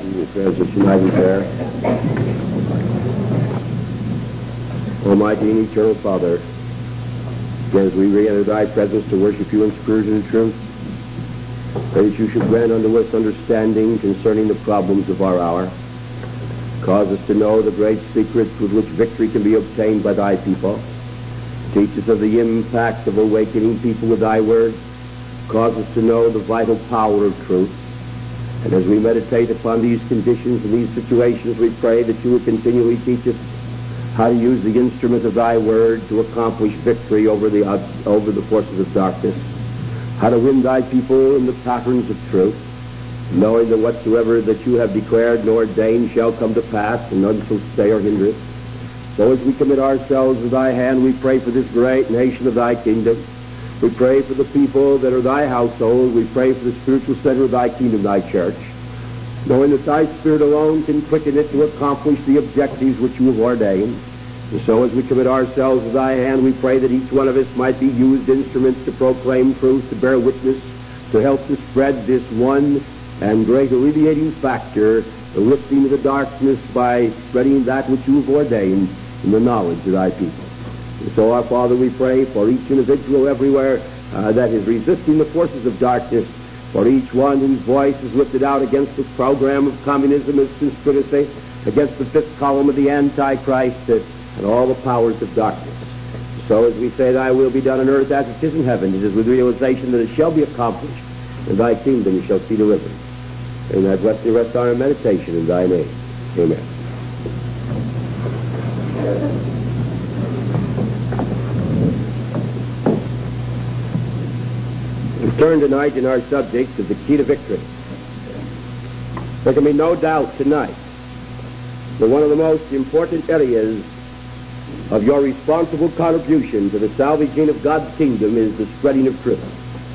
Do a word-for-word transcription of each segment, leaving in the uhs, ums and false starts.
in the prayers of tonight and prayer. Almighty and eternal Father, as we re-enter thy presence to worship you in spirit and in truth, pray that you should grant unto us understanding concerning the problems of our hour. Cause us to know the great secrets with which victory can be obtained by thy people. Teach us of the impact of awakening people with thy word. Cause us to know the vital power of truth. And as we meditate upon these conditions and these situations, we pray that you will continually teach us how to use the instrument of thy word to accomplish victory over the, over the forces of darkness, how to win thy people in the patterns of truth, knowing that whatsoever that you have declared and ordained shall come to pass, and none shall stay or hinder it. So as we commit ourselves to thy hand, we pray for this great nation of thy kingdom. We pray for the people that are thy household. We pray for the spiritual center of thy kingdom, thy church, knowing that thy Spirit alone can quicken it to accomplish the objectives which you have ordained. And so as we commit ourselves to thy hand, we pray that each one of us might be used instruments to proclaim truth, to bear witness, to help to spread this one and great alleviating factor, the lifting of the darkness by spreading that which you have ordained in the knowledge of thy people. And so, our Father, we pray for each individual everywhere uh, that is resisting the forces of darkness, for each one whose voice is lifted out against this program of communism and conspiracy, against the fifth column of the Antichrist, uh, and all the powers of darkness. So as we say, thy will be done on earth as it is in heaven, it is with realization that it shall be accomplished, and thy kingdom shall see delivered. And that bless the rest of our meditation in thy name. Amen. We turn tonight in our subject to the key to victory. There can be no doubt tonight that one of the most important areas of your responsible contribution to the salvaging of God's kingdom is the spreading of truth.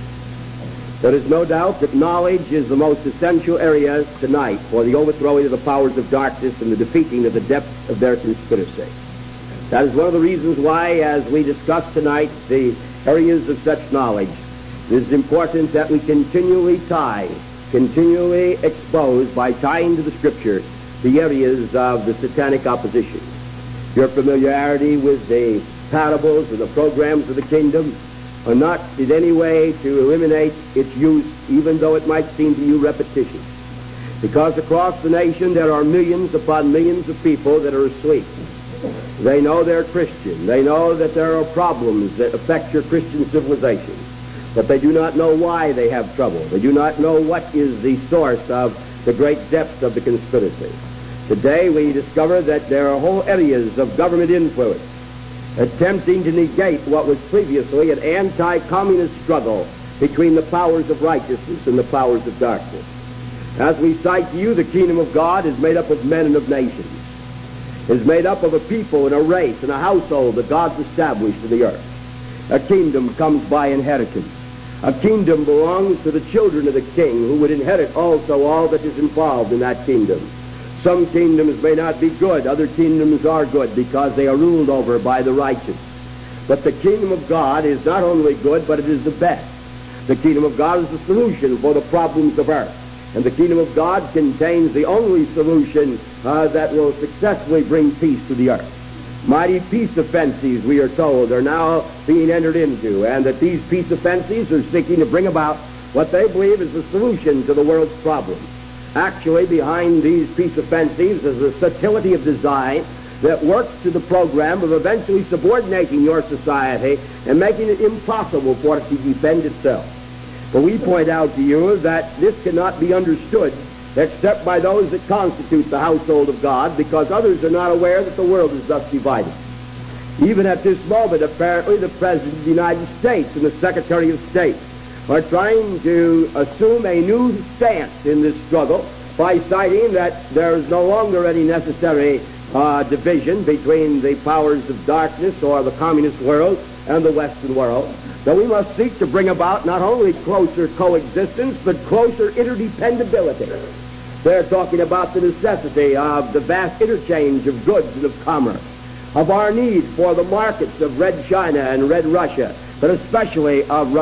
There is no doubt that knowledge is the most essential area tonight for the overthrowing of the powers of darkness and the defeating of the depths of their conspiracy. That is one of the reasons why, as we discuss tonight the areas of such knowledge, it is important that we continually tie, continually expose by tying to the Scripture the areas of the satanic opposition. Your familiarity with the parables and the programs of the kingdom are not in any way to eliminate its use, even though it might seem to you repetitious. Because across the nation there are millions upon millions of people that are asleep. They know they're Christian. They know that there are problems that affect your Christian civilization. But they do not know why they have trouble. They do not know what is the source of the great depth of the conspiracy. Today we discover that there are whole areas of government influence attempting to negate what was previously an anti-communist struggle between the powers of righteousness and the powers of darkness. As we cite to you, the kingdom of God is made up of men and of nations. It is made up of a people and a race and a household that God's established in the earth. A kingdom comes by inheritance. A kingdom belongs to the children of the king, who would inherit also all that is involved in that kingdom. Some kingdoms may not be good. Other kingdoms are good because they are ruled over by the righteous. But the kingdom of God is not only good, but it is the best. The kingdom of God is the solution for the problems of earth. And the kingdom of God contains the only solution uh, that will successfully bring peace to the earth. Mighty peace offenses, we are told, are now being entered into, and that these peace offenses are seeking to bring about what they believe is the solution to the world's problems. Actually, behind these peace offensives is a subtlety of design that works to the program of eventually subordinating your society and making it impossible for it to defend itself. But we point out to you that this cannot be understood except by those that constitute the household of God, because others are not aware that the world is thus divided. Even at this moment, apparently, the President of the United States and the Secretary of State are trying to assume a new stance in this struggle by citing that there is no longer any necessary uh, division between the powers of darkness or the communist world and the Western world. So we must seek to bring about not only closer coexistence, but closer interdependability. They're talking about the necessity of the vast interchange of goods and of commerce, of our need for the markets of Red China and Red Russia, but especially of Russia.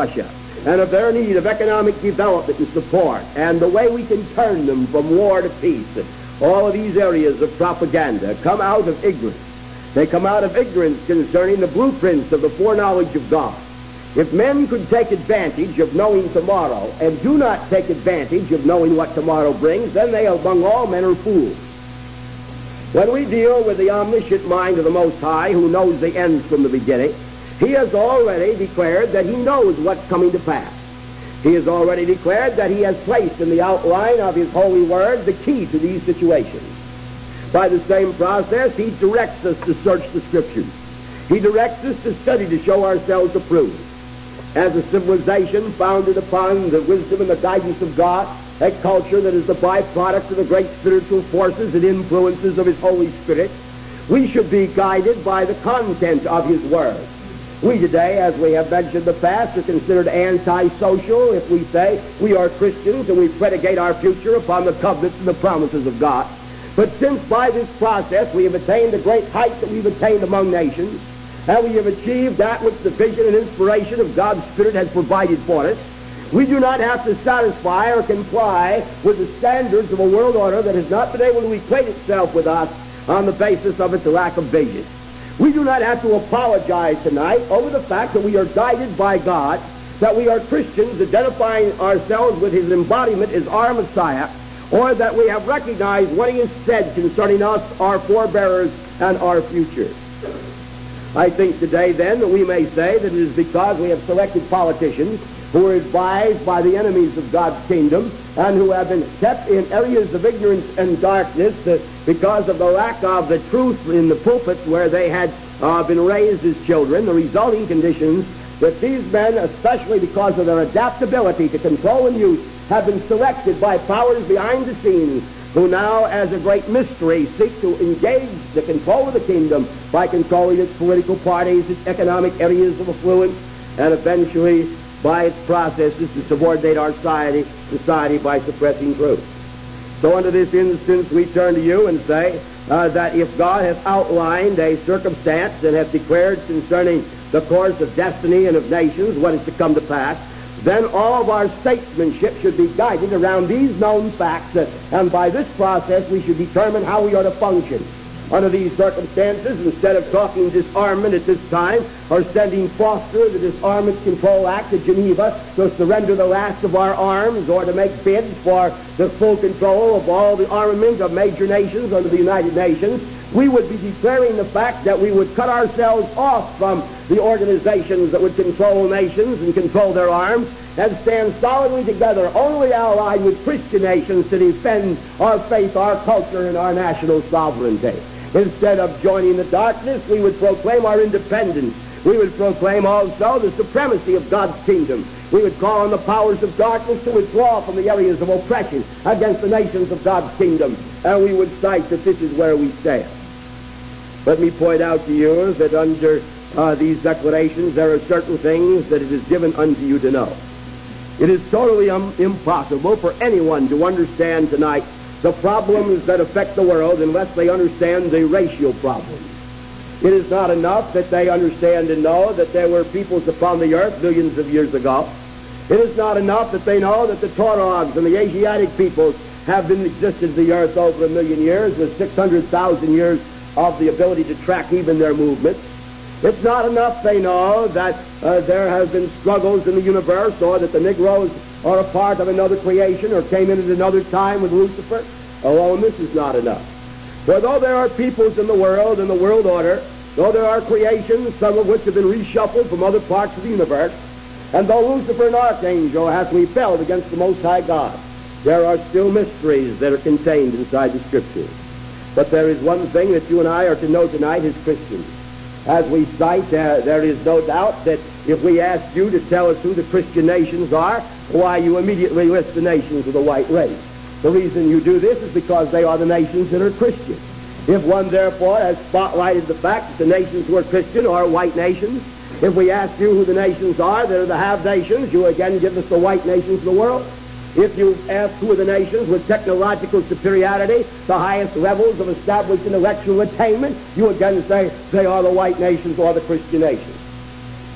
and of their need of economic development and support, and the way we can turn them from war to peace. All of these areas of propaganda come out of ignorance. They come out of ignorance concerning the blueprints of the foreknowledge of God. If men could take advantage of knowing tomorrow and do not take advantage of knowing what tomorrow brings, then they among all men are fools. When we deal with the omniscient mind of the Most High, who knows the end from the beginning, he has already declared that he knows what's coming to pass. He has already declared that he has placed in the outline of his holy word the key to these situations. By the same process, he directs us to search the Scriptures. He directs us to study to show ourselves approved. As a civilization founded upon the wisdom and the guidance of God, a culture that is the byproduct of the great spiritual forces and influences of his Holy Spirit, we should be guided by the content of his word. We today, as we have mentioned in the past, are considered anti-social if we say we are Christians and we predicate our future upon the covenants and the promises of God. But since by this process we have attained the great height that we've attained among nations, and we have achieved that which the vision and inspiration of God's Spirit has provided for us, we do not have to satisfy or comply with the standards of a world order that has not been able to equate itself with us on the basis of its lack of vision. We do not have to apologize tonight over the fact that we are guided by God, that we are Christians identifying ourselves with his embodiment as our Messiah, or that we have recognized what he has said concerning us, our forebearers, and our future. I think today, then, that we may say that it is because we have selected politicians who are advised by the enemies of God's kingdom and who have been kept in areas of ignorance and darkness uh, because of the lack of the truth in the pulpits where they had uh, been raised as children, the resulting conditions that these men, especially because of their adaptability to control and use, have been selected by powers behind the scenes who now, as a great mystery, seek to engage the control of the kingdom by controlling its political parties, its economic areas of affluence, and eventually by its processes to subordinate our society, society by suppressing truth. So under this instance, we turn to you and say uh, that if God has outlined a circumstance and has declared concerning the course of destiny and of nations what is to come to pass, then all of our statesmanship should be guided around these known facts, uh, and by this process we should determine how we are to function. Under these circumstances, instead of talking disarmament at this time, or sending Foster, the Disarmament Control Act, to Geneva to surrender the last of our arms, or to make bids for the full control of all the armament of major nations under the United Nations, we would be declaring the fact that we would cut ourselves off from the organizations that would control nations and control their arms, and stand solidly together, only allied with Christian nations to defend our faith, our culture, and our national sovereignty. Instead of joining the darkness, we would proclaim our independence. We would proclaim also the supremacy of God's kingdom. We would call on the powers of darkness to withdraw from the areas of oppression against the nations of God's kingdom. And we would cite that this is where we stand. Let me point out to you that under uh, these declarations there are certain things that it is given unto you to know. It is totally um, impossible for anyone to understand tonight the problems that affect the world unless they understand the racial problems. It is not enough that they understand and know that there were peoples upon the earth millions of years ago. It is not enough that they know that the Taurogs and the Asiatic peoples have been existed the earth over a million years with six hundred thousand years of the ability to track even their movements. It's not enough they know that uh, there have been struggles in the universe, or that the Negroes are a part of another creation or came in at another time with Lucifer. Alone, this is not enough. For though there are peoples in the world and the world order, though there are creations, some of which have been reshuffled from other parts of the universe, and though Lucifer, an archangel, hath rebelled against the Most High God, there are still mysteries that are contained inside the Scriptures. But there is one thing that you and I are to know tonight as Christians. As we cite, uh, there is no doubt that if we asked you to tell us who the Christian nations are, why, you immediately list the nations of the white race. The reason you do this is because they are the nations that are Christian. If one, therefore, has spotlighted the fact that the nations who are Christian are white nations, if we ask you who the nations are that are the have nations, you again give us the white nations of the world. If you ask who are the nations with technological superiority, the highest levels of established intellectual attainment, you again say they are the white nations or the Christian nations.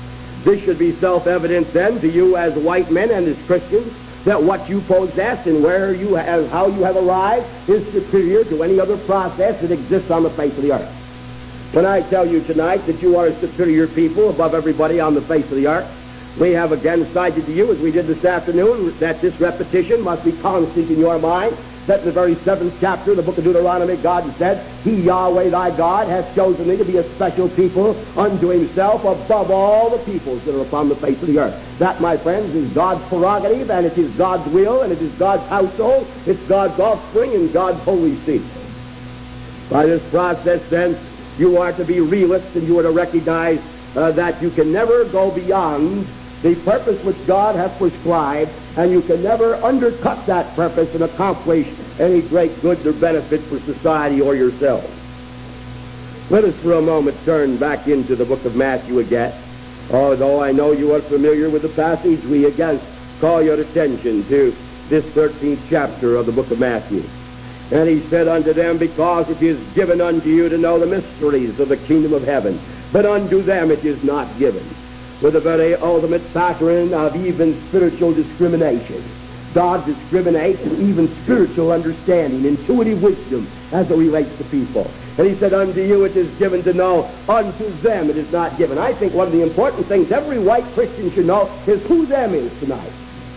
This should be self-evident then to you as white men and as Christians, that what you possess and where you have, how you have arrived is superior to any other process that exists on the face of the earth. When I tell you tonight that you are a superior people above everybody on the face of the earth, we have again cited to you, as we did this afternoon, that this repetition must be constant in your mind, that in the very seventh chapter of the book of Deuteronomy, God said, He, Yahweh thy God, hath chosen thee to be a special people unto himself above all the peoples that are upon the face of the earth. That, my friends, is God's prerogative, and it is God's will, and it is God's household, it's God's offspring, and God's holy seed. By this process, then, you are to be realists, and you are to recognize uh, that you can never go beyond the purpose which God hath prescribed, and you can never undercut that purpose and accomplish any great good or benefit for society or yourself. Let us for a moment turn back into the book of Matthew again. Although I know you are familiar with the passage, we again call your attention to this thirteenth chapter of the book of Matthew. And he said unto them, because it is given unto you to know the mysteries of the kingdom of heaven, but unto them it is not given. With a very ultimate pattern of even spiritual discrimination. God discriminates in even spiritual understanding, intuitive wisdom as it relates to people. And he said, unto you it is given to know, unto them it is not given. I think one of the important things every white Christian should know is who them is tonight.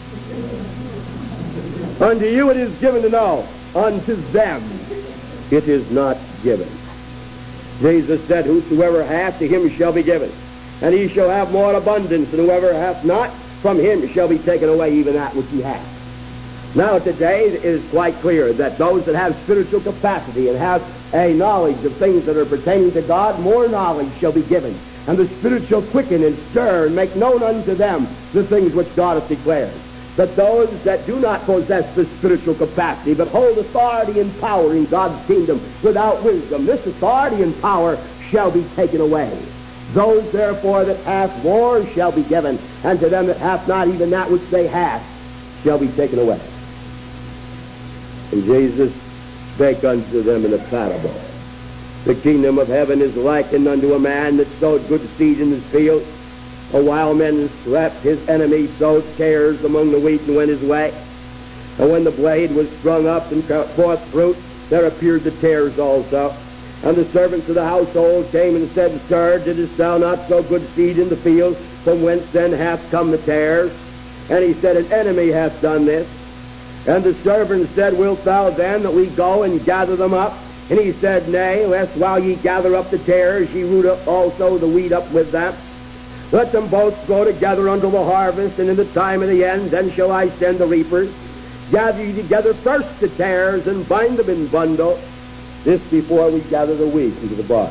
Unto you it is given to know, unto them it is not given. Jesus said, whosoever hath, to him shall be given. And he shall have more abundance, and whoever hath not, from him shall be taken away even that which he hath. Now today it is quite clear that those that have spiritual capacity and have a knowledge of things that are pertaining to God, more knowledge shall be given. And the spiritual quicken and stir and make known unto them the things which God hath declared. But those that do not possess the spiritual capacity, but hold authority and power in God's kingdom without wisdom, this authority and power shall be taken away. Those, therefore, that hath more shall be given, and to them that hath not, even that which they hath shall be taken away. And Jesus spake unto them in a parable. The kingdom of heaven is likened unto a man that sowed good seed in his field. A while men slept, his enemy sowed tares among the wheat and went his way. And when the blade was sprung up and brought forth fruit, there appeared the tares also. And the servants of the household came and said, Sir, didst thou not sow good seed in the field? From whence then hath come the tares? And he said, An enemy hath done this. And the servants said, Wilt thou then that we go and gather them up? And he said, Nay, lest while ye gather up the tares, ye root up also the wheat up with them. Let them both go together until the harvest, and in the time of the end, then shall I send the reapers. Gather ye together first the tares, and bind them in bundles. This before we gather the wheat into the barn.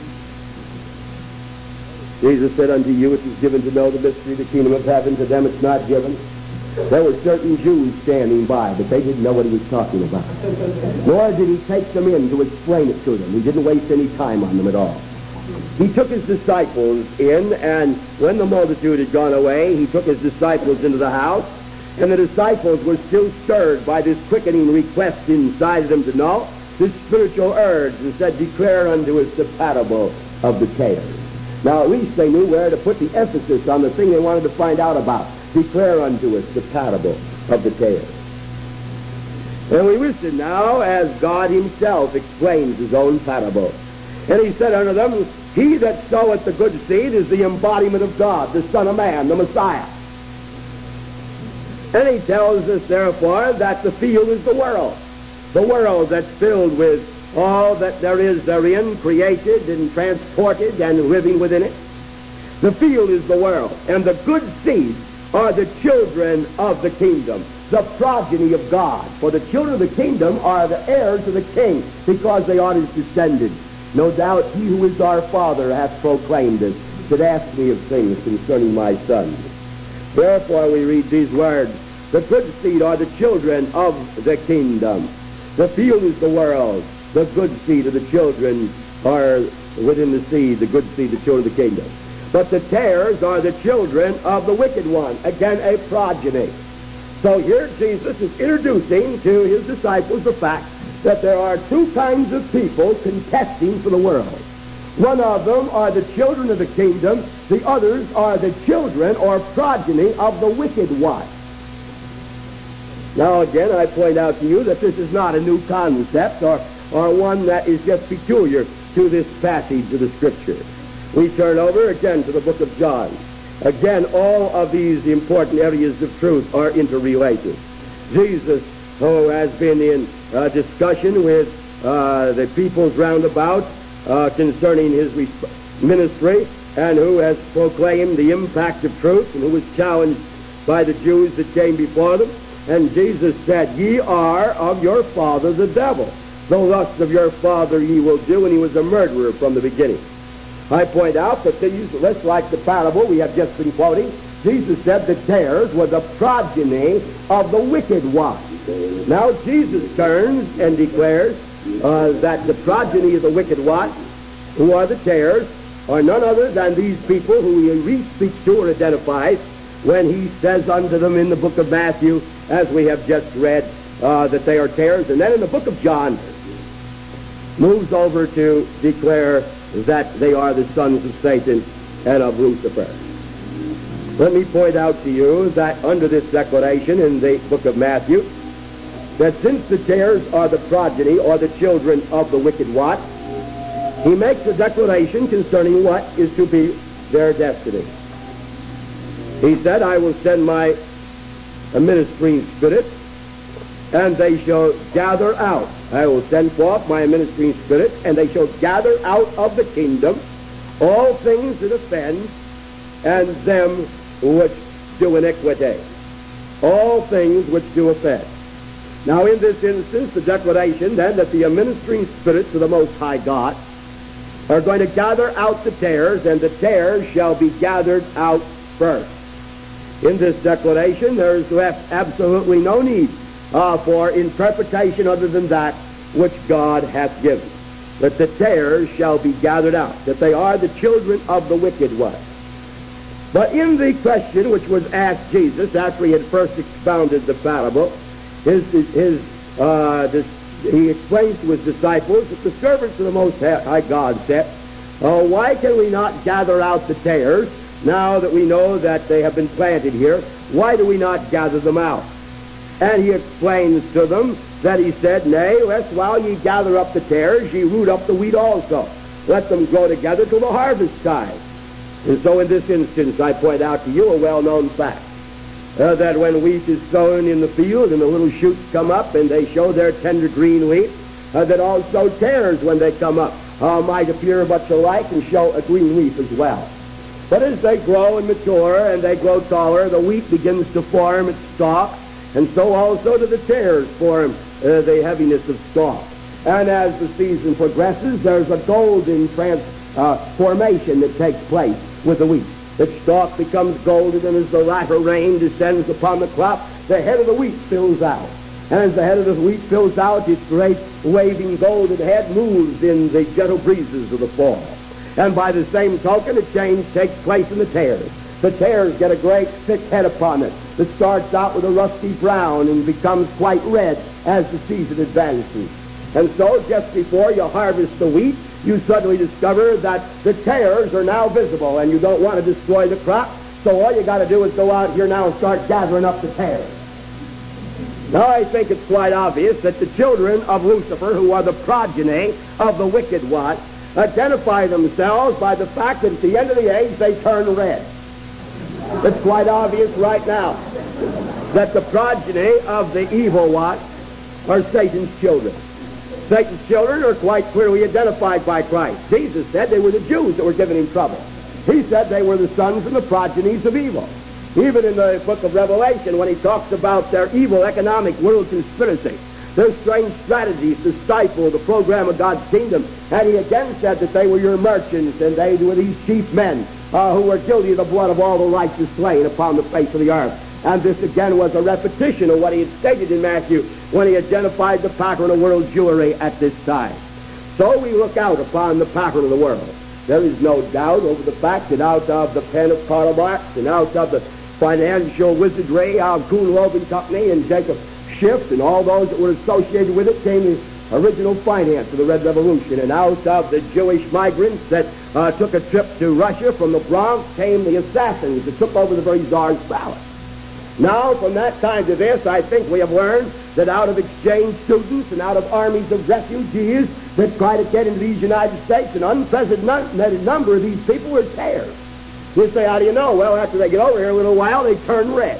Jesus said unto you, it is given to know the mystery of the kingdom of heaven. To them it's not given. There were certain Jews standing by, but they didn't know what he was talking about. Nor did he take them in to explain it to them. He didn't waste any time on them at all. He took his disciples in, and when the multitude had gone away, he took his disciples into the house, and the disciples were still stirred by this quickening request inside of them to know, this spiritual urge, and said, Declare unto us the parable of the tares. Now at least they knew where to put the emphasis on the thing they wanted to find out about. Declare unto us the parable of the tares. And we listen now as God himself explains his own parable. And he said unto them, He that soweth the good seed is the embodiment of God, the Son of Man, the Messiah. And he tells us, therefore, that the field is the world. The world that's filled with all that there is therein, created and transported and living within it. The field is the world, and the good seed are the children of the kingdom, the progeny of God. For the children of the kingdom are the heirs of the king, because they are his descendants. No doubt he who is our Father hath proclaimed it, that ask me of things concerning my son. Therefore we read these words, the good seed are the children of the kingdom. The field is the world. The good seed of the children are within the seed, the good seed, the children of the kingdom. But the tares are the children of the wicked one. Again, a progeny. So here Jesus is introducing to his disciples the fact that there are two kinds of people contesting for the world. One of them are the children of the kingdom. The others are the children or progeny of the wicked one. Now again, I point out to you that this is not a new concept or, or one that is just peculiar to this passage of the Scripture. We turn over again to the book of John. Again, all of these important areas of truth are interrelated. Jesus, who has been in uh, discussion with uh, the peoples round about uh, concerning his ministry, and who has proclaimed the impact of truth, and who was challenged by the Jews that came before them. And Jesus said, "Ye are of your father the devil. The lust of your father ye will do," and he was a murderer from the beginning. I point out that these, just like the parable we have just been quoting, Jesus said the tares were the progeny of the wicked one. Now Jesus turns and declares uh, that the progeny of the wicked one, who are the tares, are none other than these people who he speaks to or identifies when he says unto them in the book of Matthew, as we have just read, uh, that they are tares. And then in the book of John, moves over to declare that they are the sons of Satan and of Lucifer. Let me point out to you that under this declaration in the book of Matthew, that since the tares are the progeny or the children of the wicked one, he makes a declaration concerning what is to be their destiny. He said, "I will send my ministering spirit, and they shall gather out. I will send forth my ministering spirit, and they shall gather out of the kingdom all things that offend, and them which do iniquity." All things which do offend. Now in this instance, the declaration then that the ministering spirits of the Most High God are going to gather out the tares, and the tares shall be gathered out first. In this declaration, there is left absolutely no need uh, for interpretation other than that which God hath given. That the tares shall be gathered out, that they are the children of the wicked one. But in the question which was asked Jesus after he had first expounded the parable, his, his, uh, this, he explains to his disciples that the servants of the Most High God said, "Oh, why can we not gather out the tares? Now that we know that they have been planted here, why do we not gather them out?" And he explains to them that he said, "Nay, lest while ye gather up the tares, ye root up the wheat also. Let them grow together till the harvest time." And so in this instance, I point out to you a well-known fact, uh, that when wheat is sown in the field and the little shoots come up and they show their tender green leaf, uh, that also tares, when they come up, uh, might appear much alike and show a green leaf as well. But as they grow and mature and they grow taller, the wheat begins to form its stalk, and so also do the tares form uh, the heaviness of stalk. And as the season progresses, there's a golden transformation uh, that takes place with the wheat. The stalk becomes golden, and as the latter rain descends upon the crop, the head of the wheat fills out. And as the head of the wheat fills out, its great waving golden head moves in the gentle breezes of the fall. And by the same token, a change takes place in the tares. The tares get a great thick head upon it that starts out with a rusty brown and becomes quite red as the season advances. And so, just before you harvest the wheat, you suddenly discover that the tares are now visible, and you don't want to destroy the crop, so all you got to do is go out here now and start gathering up the tares. Now, I think it's quite obvious that the children of Lucifer, who are the progeny of the wicked one, identify themselves by the fact that at the end of the age they turn red. It's quite obvious right now that the progeny of the evil one are Satan's children. Satan's children are quite clearly identified by Christ. Jesus said they were the Jews that were giving him trouble. He said they were the sons and the progenies of evil. Even in the book of Revelation, when he talks about their evil economic world conspiracy, their strange strategies to stifle the program of God's kingdom. And he again said that they were your merchants, and they were these chief men uh, who were guilty of the blood of all the righteous slain upon the face of the earth. And this again was a repetition of what he had stated in Matthew when he identified the pattern of world Jewry at this time. So we look out upon the pattern of the world. There is no doubt over the fact that out of the pen of Karl Marx and out of the financial wizardry of Kuhn, Loeb and Company and Jacob Schiff and all those that were associated with it came the original finance of the Red Revolution. And out of the Jewish migrants that uh, took a trip to Russia from the Bronx came the assassins that took over the very Tsar's palace. Now, from that time to this, I think we have learned that out of exchange students and out of armies of refugees that try to get into these United States, an unprecedented number of these people were tares. You say, how do you know? Well, after they get over here a little while, they turn red.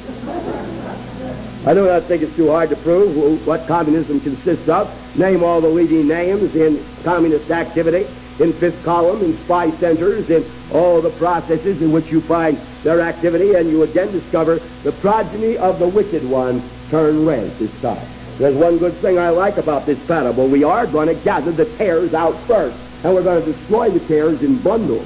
I do not think it's too hard to prove who, what communism consists of. Name all the leading names in communist activity, in fifth column, in spy centers, in all the processes in which you find their activity, and you again discover the progeny of the wicked one turn red this time. There's one good thing I like about this parable. We are going to gather the tares out first, and we're going to destroy the tares in bundles.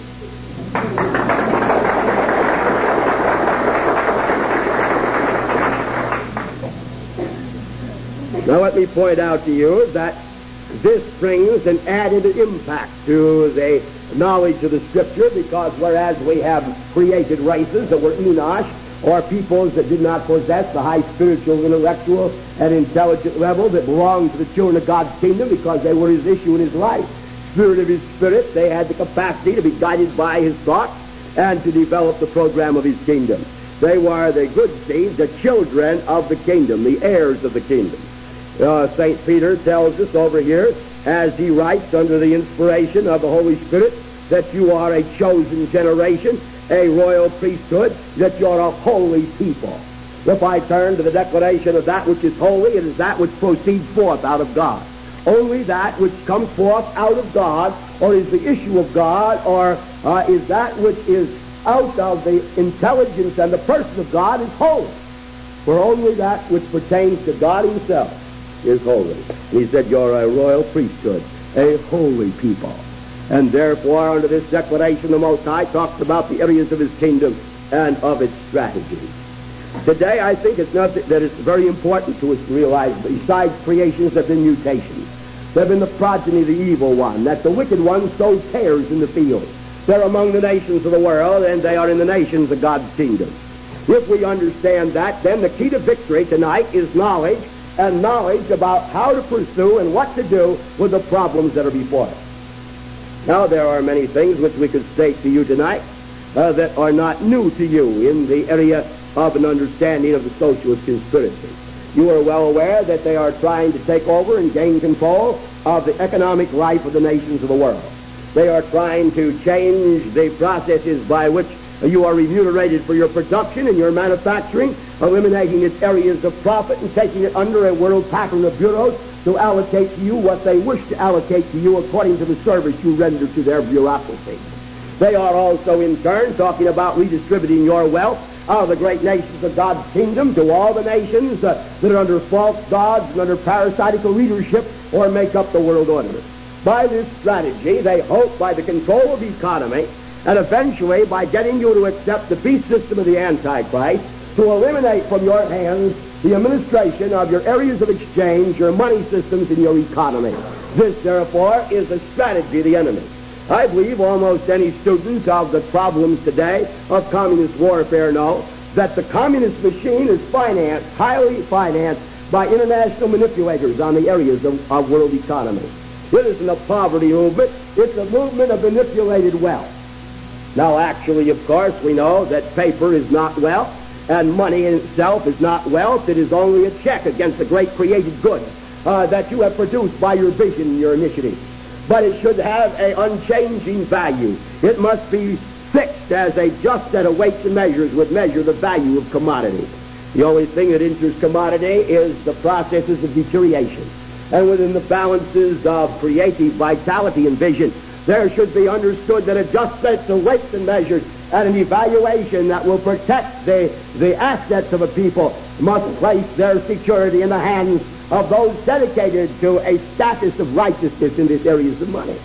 Now let me point out to you that this brings an added impact to the knowledge of the Scripture, because whereas we have created races that were Enosh, or peoples that did not possess the high spiritual, intellectual, and intelligent level that belonged to the children of God's kingdom because they were his issue in his life, spirit of his spirit, they had the capacity to be guided by his thoughts and to develop the program of his kingdom. They were the good seed, the children of the kingdom, the heirs of the kingdom. Uh, Saint Peter tells us over here, as he writes under the inspiration of the Holy Spirit, that you are a chosen generation, a royal priesthood, that you're a holy people. If I turn to the declaration of that which is holy, it is that which proceeds forth out of God. Only that which comes forth out of God, or is the issue of God, or uh, is that which is out of the intelligence and the person of God is holy. For only that which pertains to God himself is holy. He said, you're a royal priesthood, a holy people. And therefore, under this declaration, the Most High talks about the areas of his kingdom and of its strategy. Today, I think it's not that it's very important to us to realize, besides creations, there have been mutations. There have been the progeny of the evil one, that the wicked one sows tares in the field. They're among the nations of the world, and they are in the nations of God's kingdom. If we understand that, then the key to victory tonight is knowledge, and knowledge about how to pursue and what to do with the problems that are before us. Now, there are many things which we could state to you tonight uh, that are not new to you in the area of an understanding of the socialist conspiracy. You are well aware that they are trying to take over and gain control of the economic life of the nations of the world. They are trying to change the processes by which you are remunerated for your production and your manufacturing, eliminating its areas of profit and taking it under a world pattern of bureaus to allocate to you what they wish to allocate to you according to the service you render to their bureaucracy. They are also, in turn, talking about redistributing your wealth out of the great nations of God's kingdom to all the nations uh, that are under false gods and under parasitical leadership or make up the world order. By this strategy, they hope, by the control of the economy, and eventually by getting you to accept the beast system of the Antichrist, to eliminate from your hands the administration of your areas of exchange, your money systems, and your economy. This, therefore, is a strategy of the enemy. I believe almost any student of the problems today of communist warfare know that the communist machine is financed, highly financed, by international manipulators on the areas of, of world economy. It isn't a poverty movement. It's a movement of manipulated wealth. Now, actually, of course, we know that paper is not wealth, and money in itself is not wealth. It is only a check against the great created goods uh, that you have produced by your vision and your initiative. But it should have an unchanging value. It must be fixed as a just set of weights and measures would measure the value of commodity. The only thing that enters commodity is the processes of deterioration. And within the balances of creative vitality and vision, there should be understood that a just set of weights and measures and an evaluation that will protect the, the assets of a people must place their security in the hands of those dedicated to a status of righteousness in these areas of money.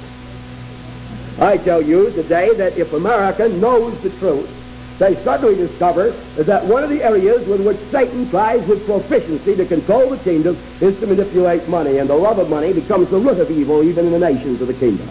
I tell you today that if America knows the truth, they suddenly discover that one of the areas with which Satan tries with proficiency to control the kingdom is to manipulate money, and the love of money becomes the root of evil even in the nations of the kingdom.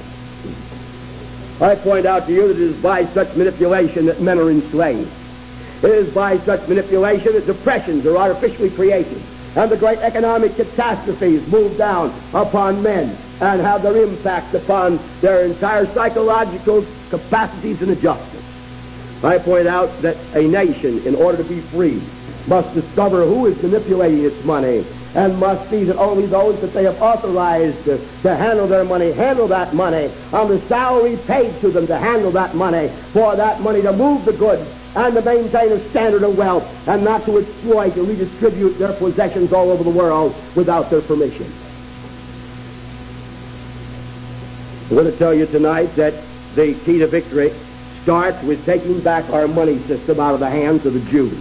I point out to you that it is by such manipulation that men are enslaved. It is by such manipulation that depressions are artificially created. and the great economic catastrophes move down upon men and have their impact upon their entire psychological capacities and adjustments. I point out that a nation, in order to be free, must discover who is manipulating its money and must see that only those that they have authorized to, to handle their money handle that money on the salary paid to them to handle that money, for that money to move the goods and to maintain a standard of wealth and not to exploit and redistribute their possessions all over the world without their permission. I'm going to tell you tonight that the key to victory starts with taking back our money system out of the hands of the Jews.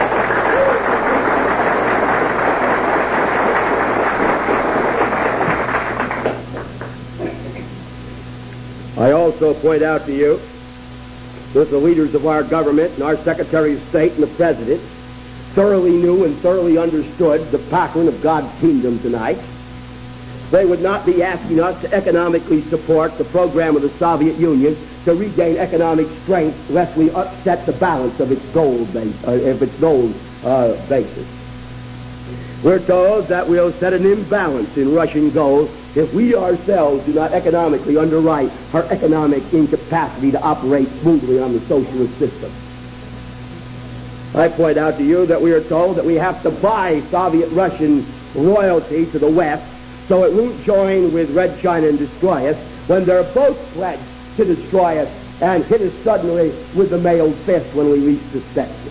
I also point out to you that the leaders of our government and our Secretary of State and the President thoroughly knew and thoroughly understood the pattern of God's kingdom tonight. They would not be asking us to economically support the program of the Soviet Union to regain economic strength lest we upset the balance of its gold base, uh, of its gold uh, basis. We're told that we'll set an imbalance in Russian gold if we ourselves do not economically underwrite our economic incapacity to operate smoothly on the socialist system. I point out to you that we are told that we have to buy Soviet Russian loyalty to the West so it won't join with Red China and destroy us when they're both pledged to destroy us and hit us suddenly with the mailed fist when we reach deception.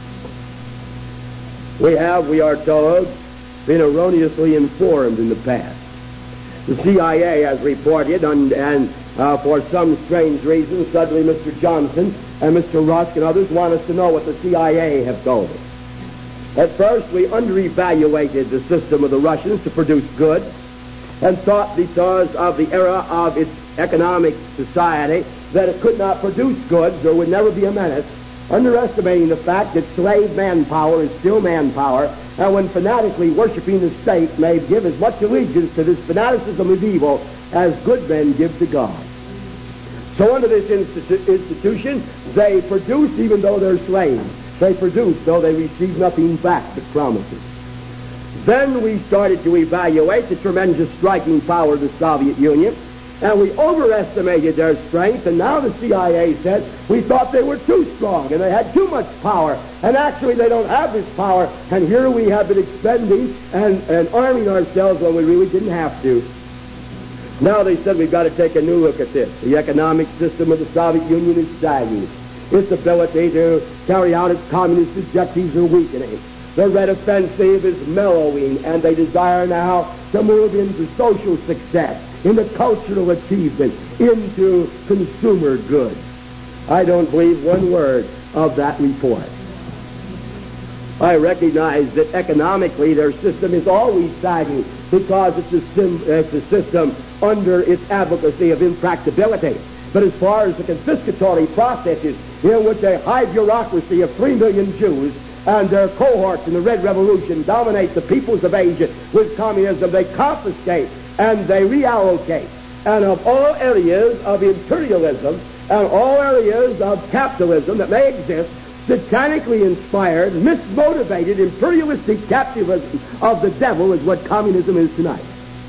We have, we are told, been erroneously informed in the past. The C I A has reported, and, and uh, for some strange reason, suddenly Mister Johnson and Mister Rusk and others want us to know what the C I A have told us. At first, we under-evaluated the system of the Russians to produce goods and thought because of the era of its economic society that it could not produce goods or would never be a menace, underestimating the fact that slave manpower is still manpower, and when fanatically worshiping the state may give as much allegiance to this fanaticism of evil as good men give to God. So under this institu- institution, they produce even though they're slaves. They produce though they receive nothing back but promises. Then we started to evaluate the tremendous striking power of the Soviet Union, and we overestimated their strength, and now the C I A said we thought they were too strong and they had too much power, and actually they don't have this power, and here we have been expending and, and arming ourselves when we really didn't have to. Now they said we've got to take a new look at this. The economic system of the Soviet Union is sagging. Its ability to carry out its communist objectives are weakening. The Red Offensive is mellowing, and they desire now to move into social success, into cultural achievement, into consumer goods. I don't believe one word of that report. I recognize that economically their system is always sagging because it's a, sim- it's a system under its advocacy of impracticability. But as far as the confiscatory processes in which a high bureaucracy of three million Jews and their cohorts in the Red Revolution dominate the peoples of Asia with communism, they confiscate and they reallocate. And of all areas of imperialism and all areas of capitalism that may exist, satanically inspired, mismotivated, imperialistic capitalism of the devil is what communism is tonight.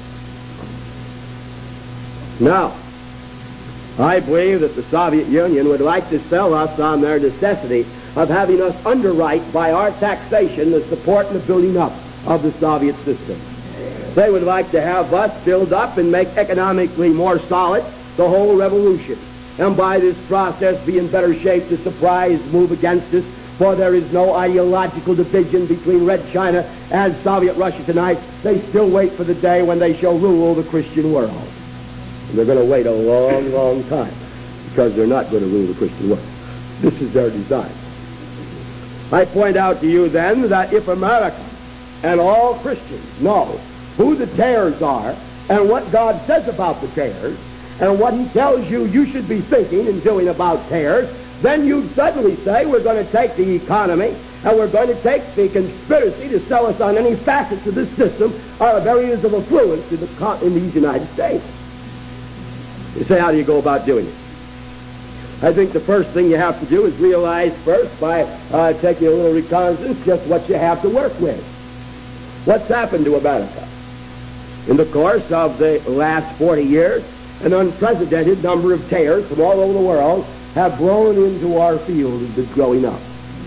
Now, I believe that the Soviet Union would like to sell us on their necessity of having us underwrite by our taxation the support and the building up of the Soviet system. They would like to have us build up and make economically more solid the whole revolution, and by this process be in better shape to surprise, move against us, for there is no ideological division between Red China and Soviet Russia tonight. They still wait for the day when they shall rule the Christian world. And they're going to wait a long, long time, because they're not going to rule the Christian world. This is their design. I point out to you then that if America and all Christians know who the tares are and what God says about the tares and what he tells you you should be thinking and doing about tares, then you suddenly say we're going to take the economy and we're going to take the conspiracy to sell us on any facets of this system out of areas of affluence in, the, in these United States. You say, how do you go about doing it? I think the first thing you have to do is realize first by uh, taking a little reconnaissance just what you have to work with. What's happened to America? In the course of the last forty years, an unprecedented number of tares from all over the world have blown into our field that's growing up.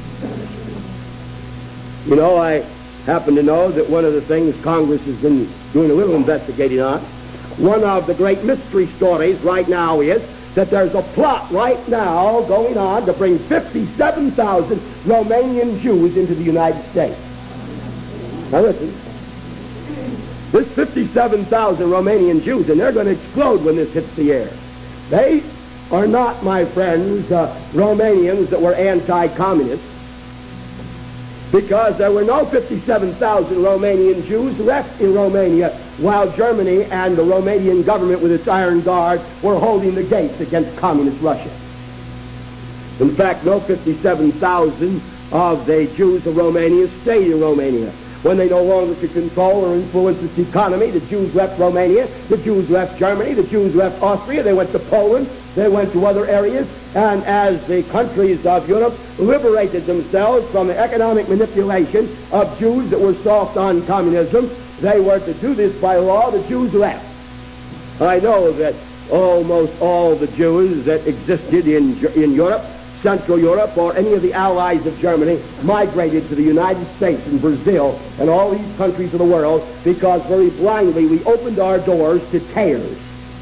You know, I happen to know that one of the things Congress has been doing a little investigating on, one of the great mystery stories right now is that there's a plot right now going on to bring fifty-seven thousand Romanian Jews into the United States. Now listen, this fifty-seven thousand Romanian Jews, and they're going to explode when this hits the air. They are not, my friends, uh, Romanians that were anti-communist, because there were no fifty-seven thousand Romanian Jews left in Romania while Germany and the Romanian government with its iron guard were holding the gates against communist Russia. In fact, no fifty-seven thousand of the Jews of Romania stayed in Romania. When they no longer could control or influence its economy, the Jews left Romania, the Jews left Germany, the Jews left Austria, they went to Poland, they went to other areas, and as the countries of Europe liberated themselves from the economic manipulation of Jews that were soft on communism, they were to do this by law. The Jews left. I know that almost all the Jews that existed in, in Europe, Central Europe, or any of the allies of Germany migrated to the United States and Brazil and all these countries of the world because very blindly we opened our doors to tares.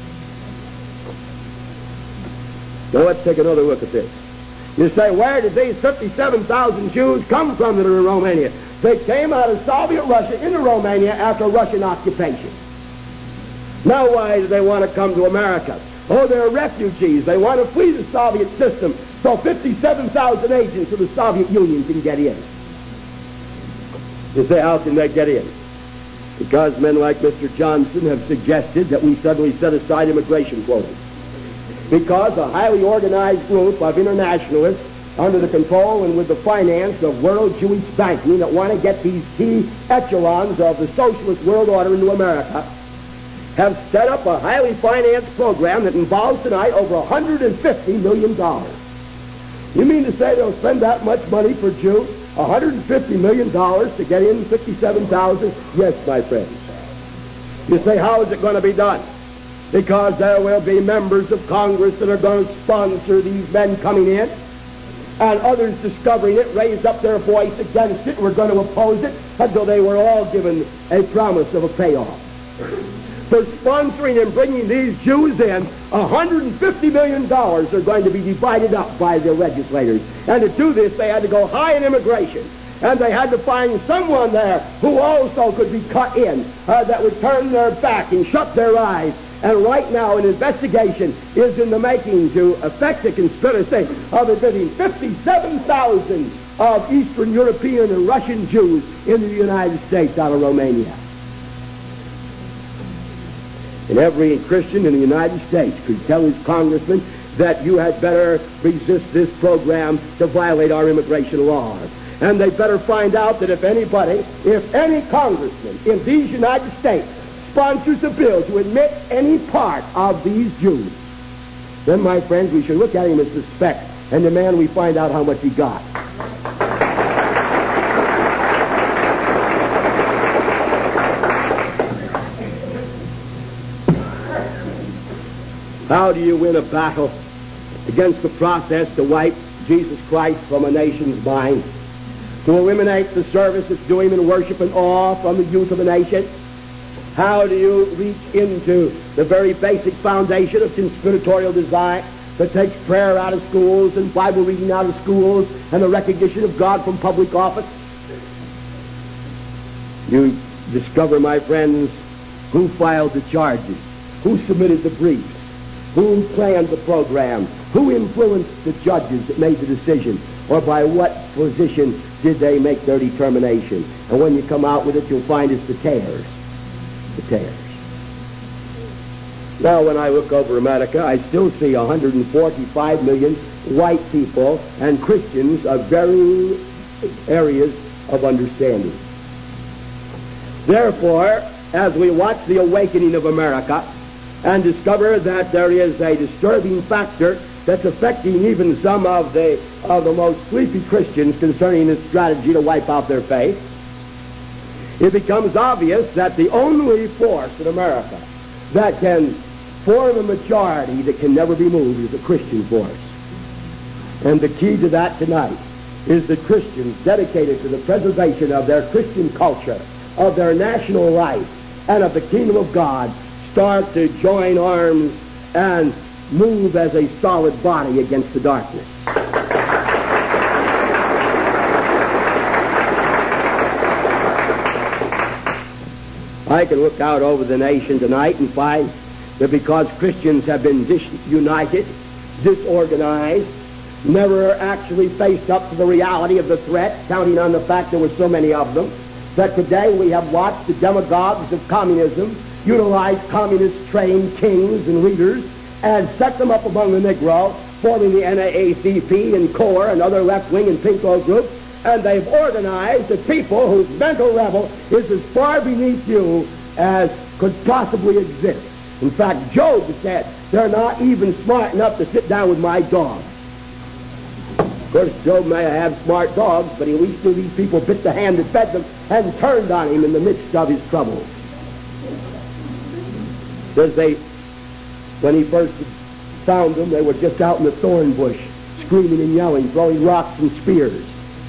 Now let's take another look at this. You say, where did these fifty-seven thousand Jews come from that are in Romania? They came out of Soviet Russia into Romania after Russian occupation. Now why do they want to come to America? Oh, they're refugees. They want to flee the Soviet system so fifty-seven thousand agents of the Soviet Union can get in. You say, how can they get in? Because men like Mister Johnson have suggested that we suddenly set aside immigration quotas. Because a highly organized group of internationalists under the control and with the finance of world Jewish banking that want to get these key echelons of the socialist world order into America have set up a highly financed program that involves tonight over one hundred fifty million dollars. You mean to say they'll spend that much money for Jews? one hundred fifty million dollars to get in fifty-seven thousand? Yes, my friends. You say, how is it going to be done? Because there will be members of Congress that are going to sponsor these men coming in, and others discovering it raised up their voice against it, were going to oppose it until they were all given a promise of a payoff. For sponsoring and bringing these Jews in, one hundred fifty million dollars are going to be divided up by the legislators. And to do this, they had to go high in immigration. And they had to find someone there who also could be cut in, uh, that would turn their back and shut their eyes. And right now, an investigation is in the making to effect a conspiracy of admitting fifty-seven thousand of Eastern European and Russian Jews into the United States out of Romania. And every Christian in the United States could tell his congressman that you had better resist this program to violate our immigration laws. And they better find out that if anybody, if any congressman in these United States sponsors a bill to admit any part of these Jews, then, my friends, we should look at him as suspect and demand we find out how much he got. How do you win a battle against the process to wipe Jesus Christ from a nation's mind? To eliminate the service that's due him in worship and awe from the youth of a nation? How do you reach into the very basic foundation of conspiratorial design that takes prayer out of schools and Bible reading out of schools and the recognition of God from public office? You discover, my friends, who filed the charges, who submitted the briefs, who planned the program, who influenced the judges that made the decision, or by what position did they make their determination. And when you come out with it, you'll find it's the tares. The tares. Now, when I look over America, I still see one hundred forty-five million white people and Christians of varying areas of understanding. Therefore, as we watch the awakening of America and discover that there is a disturbing factor that's affecting even some of the, of the most sleepy Christians concerning this strategy to wipe out their faith, it becomes obvious that the only force in America that can form a majority that can never be moved is a Christian force. And the key to that tonight is that Christians dedicated to the preservation of their Christian culture, of their national life, and of the kingdom of God start to join arms and move as a solid body against the darkness. I can look out over the nation tonight and find that because Christians have been disunited, disorganized, never actually faced up to the reality of the threat, counting on the fact there were so many of them, that today we have watched the demagogues of communism utilize communist-trained kings and leaders and set them up among the Negro, forming the N double A C P and CORE and other left-wing and pinko groups, and they've organized a people whose mental level is as far beneath you as could possibly exist. In fact, Job said, they're not even smart enough to sit down with my dog. Of course, Job may have smart dogs, but he at least knew these people bit the hand that fed them and turned on him in the midst of his troubles. Says they, when he first found them, they were just out in the thorn bush, screaming and yelling, throwing rocks and spears.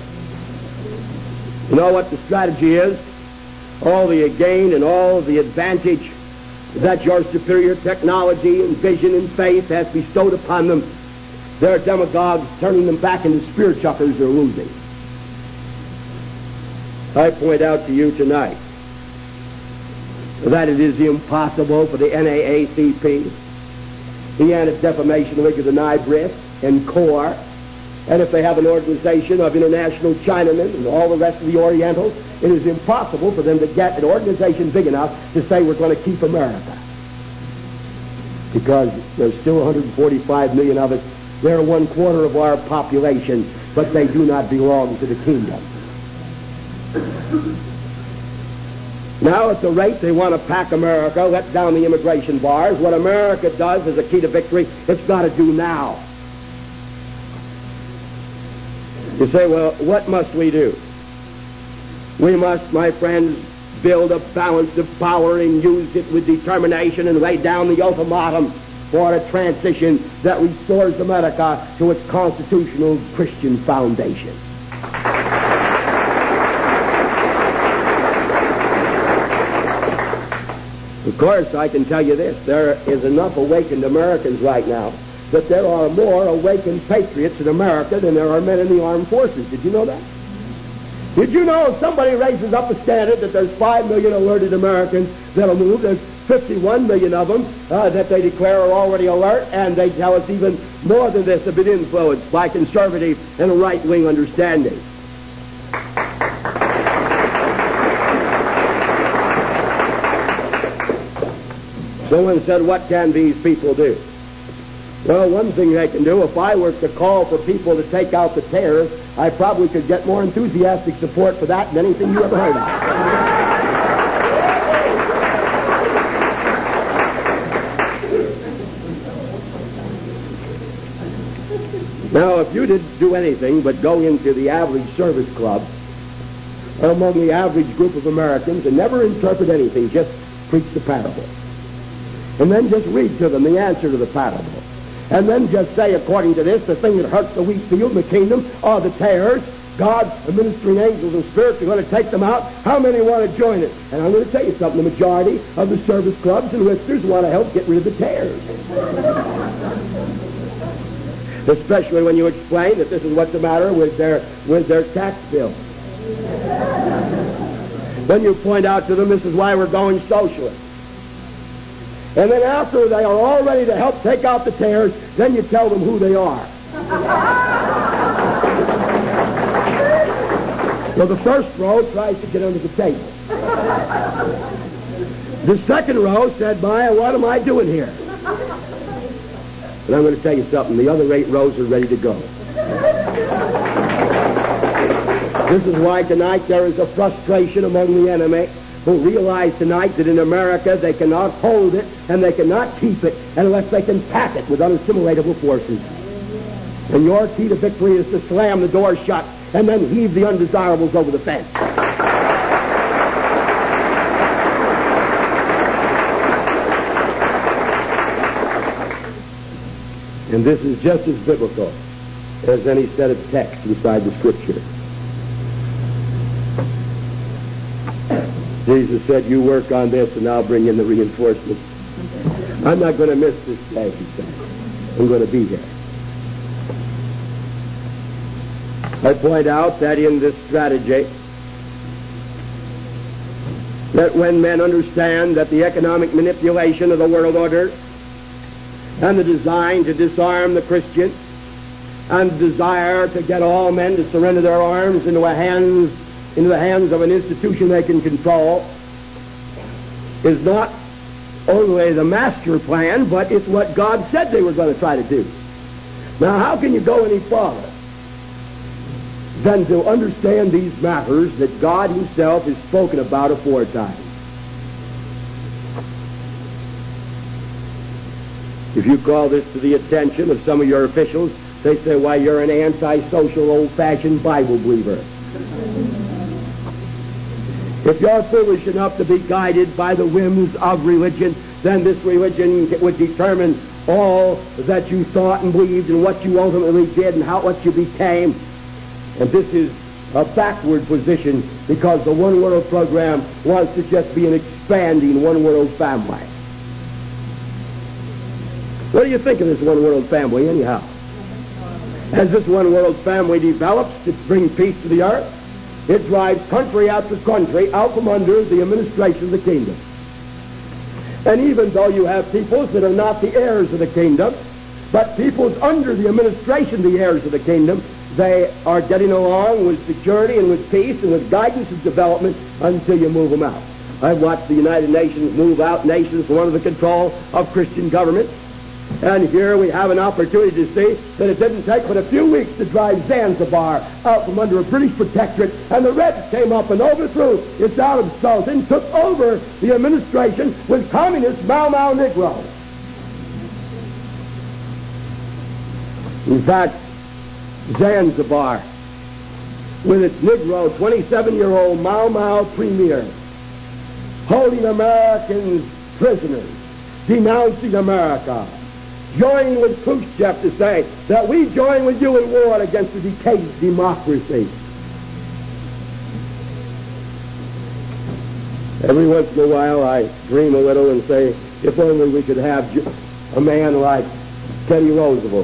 You know what the strategy is? All the gain and all the advantage that your superior technology and vision and faith has bestowed upon them, their demagogues turning them back into spear chuckers they're losing. I point out to you tonight that it is impossible for the N double A C P, the Anti-Defamation League of the N I B R I S, and CORE, and if they have an organization of international Chinamen and all the rest of the Orientals, it is impossible for them to get an organization big enough to say we're going to keep America. Because there's still one hundred forty-five million of us. They're one quarter of our population, but they do not belong to the kingdom. Now, at the rate they want to pack America, let down the immigration bars, what America does as a key to victory, it's got to do now. You say, well, what must we do? We must, my friends, build a balance of power and use it with determination and lay down the ultimatum for a transition that restores America to its constitutional Christian foundation. Of course, I can tell you this, there is enough awakened Americans right now that there are more awakened patriots in America than there are men in the armed forces. Did you know that? Did you know if somebody raises up a standard that there's five million alerted Americans that'll move, there's fifty-one million of them uh, that they declare are already alert, and they tell us even more than this have been influenced by conservative and right-wing understanding. Someone said, what can these people do? Well, one thing they can do, if I were to call for people to take out the terrorists, I probably could get more enthusiastic support for that than anything you ever heard of. Now, if you didn't do anything but go into the average service club among the average group of Americans and never interpret anything, just preach the parable. And then just read to them the answer to the parable. And then just say, according to this, the thing that hurts the wheat field in the kingdom are the tares. God's administering angels and spirits are going to take them out. How many want to join it? And I'm going to tell you something. The majority of the service clubs and lifters want to help get rid of the tares. Especially when you explain that this is what's the matter with their, with their tax bill. Then you point out to them, this is why we're going socialist. And then after they are all ready to help take out the tares, then you tell them who they are. So the first row tries to get under the table. The second row said, Maya, what am I doing here? And I'm going to tell you something. The other eight rows are ready to go. This is why tonight there is a frustration among the enemy, who realize tonight that in America they cannot hold it and they cannot keep it unless they can pack it with unassimilatable forces. And your key to victory is to slam the door shut and then heave the undesirables over the fence. And this is just as biblical as any set of text inside the Scripture. Jesus said, you work on this and I'll bring in the reinforcements. I'm not going to miss this day, he said. I'm going to be here. I point out that in this strategy, that when men understand that the economic manipulation of the world order and the design to disarm the Christian and the desire to get all men to surrender their arms into, a hands, into the hands of an institution they can control is not only the master plan, but it's what God said they were going to try to do. Now, how can you go any farther than to understand these matters that God himself has spoken about aforetime? If you call this to the attention of some of your officials, they say, why, you're an anti-social, old-fashioned Bible believer. If you're foolish enough to be guided by the whims of religion, then this religion would determine all that you thought and believed and what you ultimately did and how what you became. And this is a backward position, because the One World program was to just be an expanding One World family. What do you think of this One World family, anyhow? As this One World family develops to bring peace to the earth, it drives country after country out from under the administration of the kingdom. And even though you have peoples that are not the heirs of the kingdom, but peoples under the administration of the heirs of the kingdom, they are getting along with security and with peace and with guidance and development until you move them out. I've watched the United Nations move out nations from under the control of Christian governments. And here we have an opportunity to see that it didn't take but a few weeks to drive Zanzibar out from under a British protectorate, and the Reds came up and overthrew its Arab Sultan, took over the administration with communist Mau Mau Negroes. In fact, Zanzibar, with its Negro twenty-seven-year-old Mau Mau premier, holding Americans prisoners, denouncing America, joining with Khrushchev to say that we join with you in war against the decayed democracy. Every once in a while I dream a little and say, if only we could have a man like Teddy Roosevelt.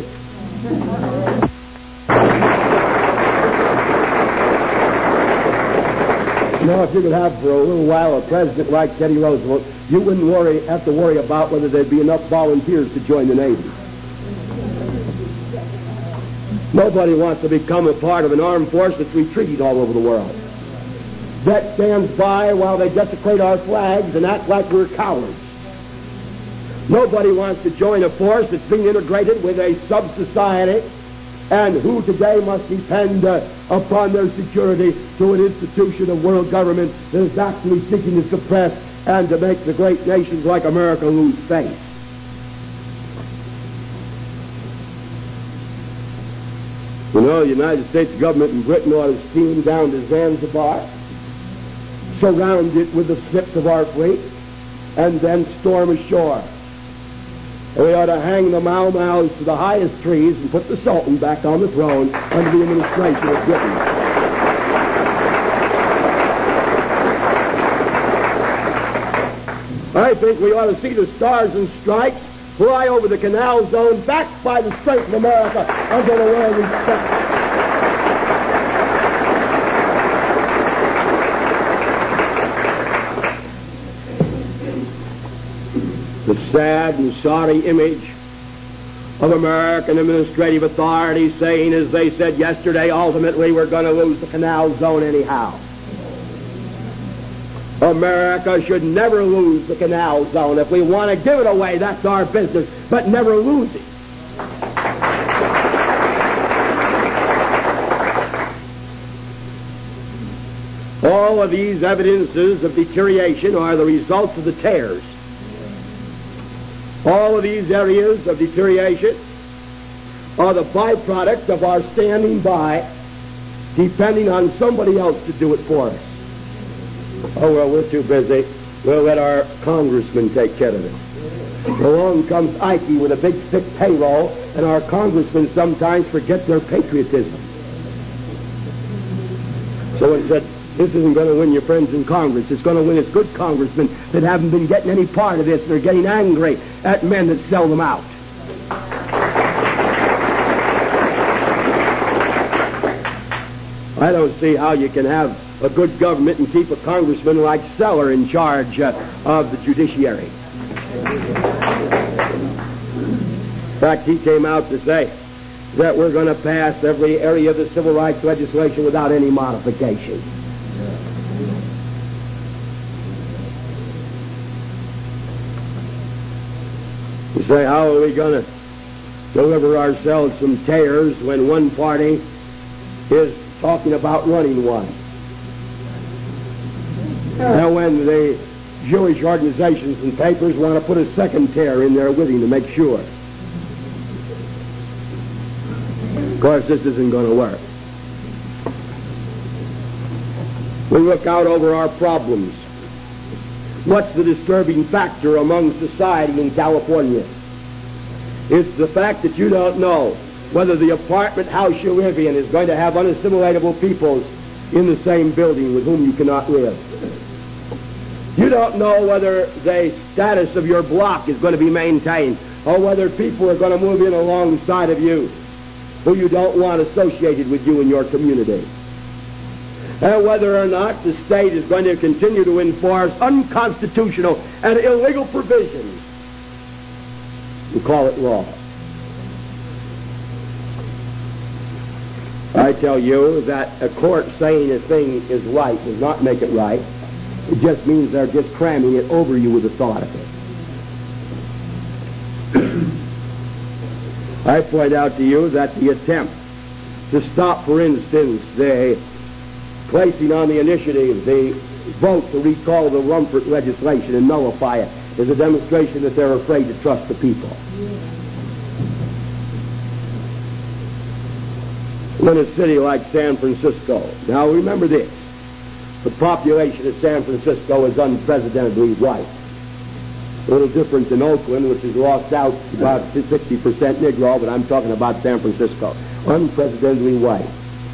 Now, if you could have for a little while a president like Teddy Roosevelt, you wouldn't worry, have to worry about whether there'd be enough volunteers to join the Navy. Nobody wants to become a part of an armed force that's retreating all over the world, that stands by while they desecrate our flags and act like we're cowards. Nobody wants to join a force that's being integrated with a sub-society and who today must depend uh, upon their security to an institution of world government that is actually seeking to suppress and to make the great nations like America lose face. You know, the United States government and Britain ought to steam down to Zanzibar, surround it with the ships of our fleet, and then storm ashore. And we ought to hang the Mau Maus to the highest trees and put the Sultan back on the throne under the administration of Britain. I think we ought to see the Stars and Stripes fly over the Canal Zone, backed by the strength of America, until the world respects it. The sad and sorry image of American administrative authorities saying, as they said yesterday, ultimately we're going to lose the Canal Zone anyhow. America should never lose the Canal Zone. If we want to give it away, that's our business, but never lose it. All of these evidences of deterioration are the results of the tears. All of these areas of deterioration are the byproduct of our standing by, depending on somebody else to do it for us. Oh, well, we're too busy. We'll let our congressman take care of it. Along comes Ike with a big, thick payroll, and our congressmen sometimes forget their patriotism. So it said, this isn't going to win your friends in Congress. It's going to win its good congressmen that haven't been getting any part of this and are getting angry at men that sell them out. I don't see how you can have a good government and keep a congressman like Seller in charge uh, of the judiciary. In fact, he came out to say that we're going to pass every area of the civil rights legislation without any modification. You say, how are we going to deliver ourselves from tears when one party is talking about running one? Now, when the Jewish organizations and papers want to put a second tear in there with him to make sure. Of course, this isn't going to work. We look out over our problems. What's the disturbing factor among society in California? It's the fact that you don't know whether the apartment house you live in is going to have unassimilatable peoples in the same building with whom you cannot live. You don't know whether the status of your block is going to be maintained or whether people are going to move in alongside of you who you don't want associated with you in your community. And whether or not the state is going to continue to enforce unconstitutional and illegal provisions and call it law. I tell you that a court saying a thing is right does not make it right. It just means they're just cramming it over you with the thought of it. I point out to you that the attempt to stop, for instance, the placing on the initiative the vote to recall the Rumford legislation and nullify it is a demonstration that they're afraid to trust the people. In a city like San Francisco, now remember this, the population of San Francisco is unprecedentedly white. A little different than Oakland, which has lost out about sixty percent Negro, but I'm talking about San Francisco. Unprecedentedly white.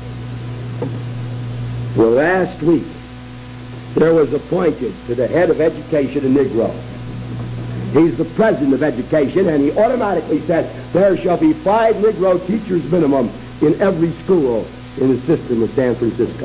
Well, last week, there was appointed to the head of education a Negro. He's the president of education, and he automatically said there shall be five Negro teachers minimum in every school in the system of San Francisco.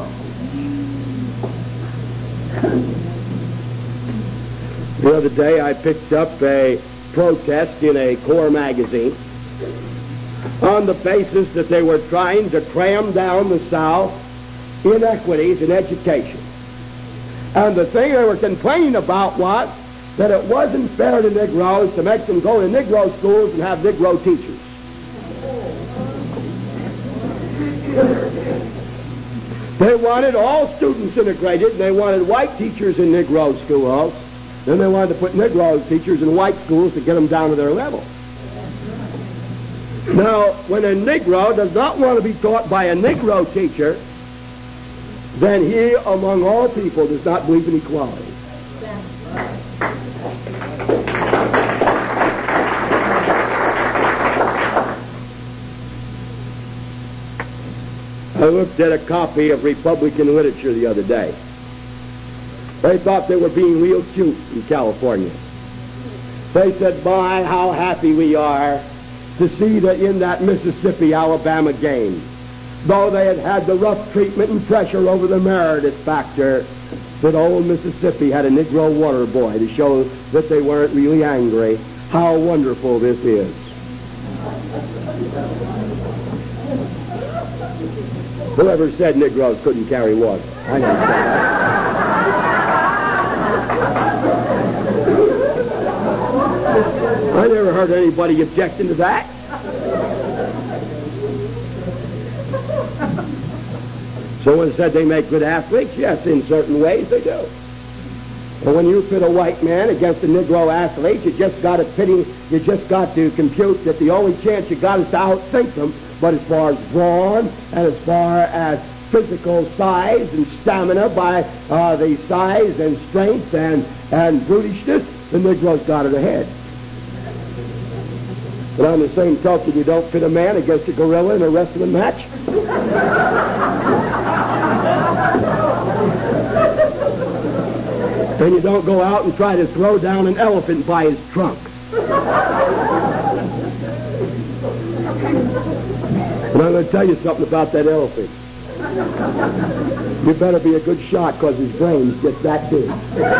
The other day I picked up a protest in a core magazine on the basis that they were trying to cram down the South inequities in education. And the thing they were complaining about was that it wasn't fair to Negroes to make them go to Negro schools and have Negro teachers. They wanted all students integrated, and they wanted white teachers in Negro schools. Then they wanted to put Negro teachers in white schools to get them down to their level. Now, when a Negro does not want to be taught by a Negro teacher, then he, among all people, does not believe in equality. I looked at a copy of Republican literature the other day. They thought they were being real cute in California. They said, "My, how happy we are to see that in that Mississippi-Alabama game, though they had had the rough treatment and pressure over the Meredith factor, that old Mississippi had a Negro water boy to show that they weren't really angry. How wonderful this is." Whoever said Negroes couldn't carry water? I never said that. I never heard anybody objecting to that. Someone said they make good athletes. Yes, in certain ways they do. But when you pit a white man against a Negro athlete, you just got to pity, you just got to compute that the only chance you got is to outthink them. But as far as brawn and as far as physical size and stamina by uh, the size and strength and, and brutishness, the Negroes got it ahead. But on the same token, you don't pit a man against a gorilla in a wrestling match. And you don't go out and try to throw down an elephant by his trunk. And I'm going to tell you something about that elephant. You better be a good shot, because his brain's just that big.